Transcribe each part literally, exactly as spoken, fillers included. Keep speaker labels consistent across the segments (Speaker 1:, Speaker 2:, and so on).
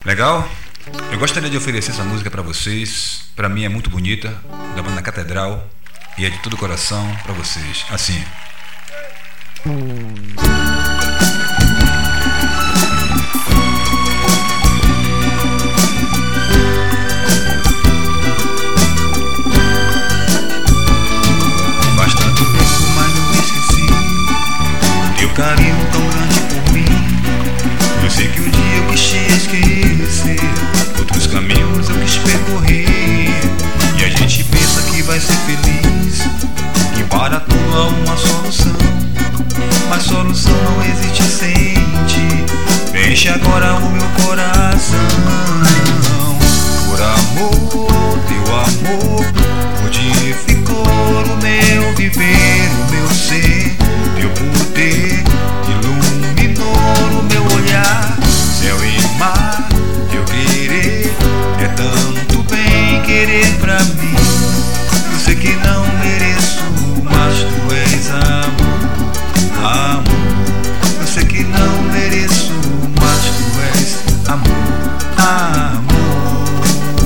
Speaker 1: Legal? Eu gostaria de oferecer essa música pra vocês. Pra mim é muito bonita, da banda Catedral, e é de todo o coração pra vocês. Assim. Faz tanto tempo, mas não me esqueci. Teu carinho tão grande por mim. Eu sei que um dia eu quis te esquecer, outros caminhos eu quis percorrer, e a gente pensa que vai ser feliz, que para tudo há uma solução, mas solução não existe sem ti. Enche agora o meu coração. Por amor, teu amor modificou o meu viver, o meu ser. Teu poder iluminou o meu olhar. Céu e mar, teu querer é tanto bem querer pra mim. Eu sei que não mereço, mas tu és amor, amor. Eu sei que não mereço, mas tu és amor, amor.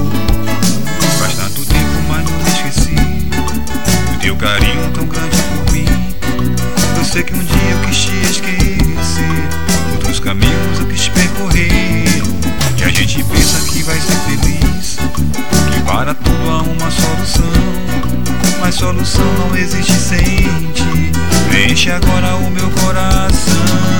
Speaker 1: Faz tanto tempo, mas não me esqueci do teu carinho tão grande por mim. Eu sei que um dia eu quis te esquecer, outros caminhos eu quis percorrer, e a gente pensa que vai ser feliz, que para tudo há uma solução, mas solução não existe sem ti. Enche agora o meu coração.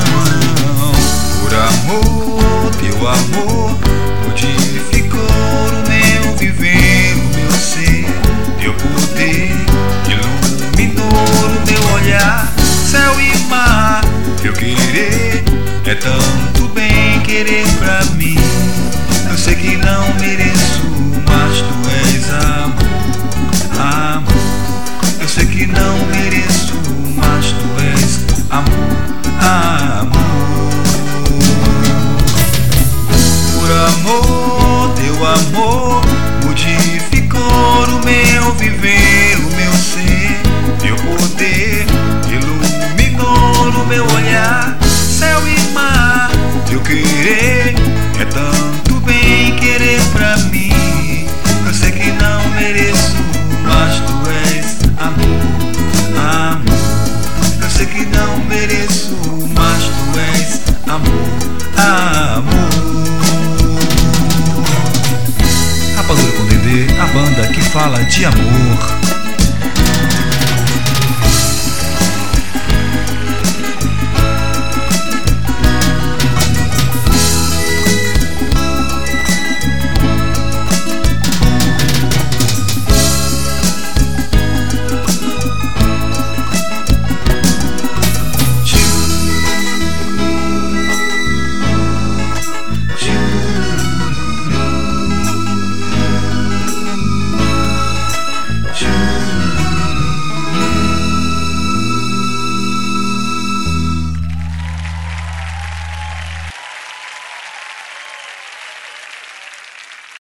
Speaker 1: Por amor, teu amor modificou o meu viver, o meu ser. Teu poder iluminou o meu olhar. Céu e mar, teu querer é tanto bem querer pra mim. Eu sei que não mereço, mas tu és amor, amor. Eu sei que não mereço, mas tu és amor, amor. Por amor, teu amor modificou o meu viver, o meu ser. Teu poder iluminou o meu olhar. Céu e mar, teu querer é tanto bem querer pra mim. Eu sei que não mereço, mas tu és amor, amor. Eu sei que não mereço, mas tu és amor, amor. Rapadura com Dedê, a banda que fala de amor.